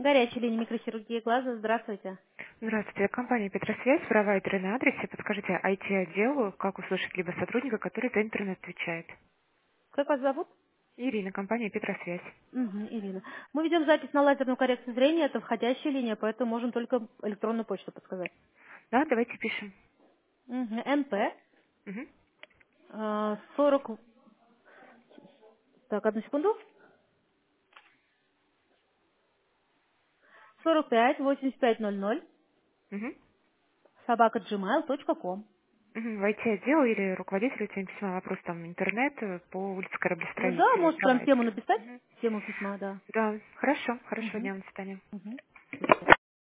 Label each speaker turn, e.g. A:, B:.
A: Горячая линия микрохирургии глаза. Здравствуйте.
B: Здравствуйте, компания Петросвязь, провайдеры на адресе. Подскажите, IT-отделу, как услышать либо сотрудника, который за интернет отвечает?
A: Как вас зовут?
B: Ирина, компания Петросвязь.
A: Мгм, Ирина. Мы ведем запись на лазерную коррекцию зрения. Это входящая линия, поэтому можем только электронную почту подсказать.
B: Да, давайте пишем.
A: Мгм, НП
B: Мгм.
A: 40. Так, одну секунду. 45 8500
B: Мгм.
A: собака@gmail.com.
B: Мгм. В IT-отдел или руководителю тем письма вопрос там интернет по улице
A: Да,
B: кораблестроителей,
A: можете прям тему
B: провайдер.
A: написать.
B: Мгм.
A: Тему письма, да.
B: Да, хорошо, хорошего
A: Мгм,
B: дня, до свидания.
A: мгм.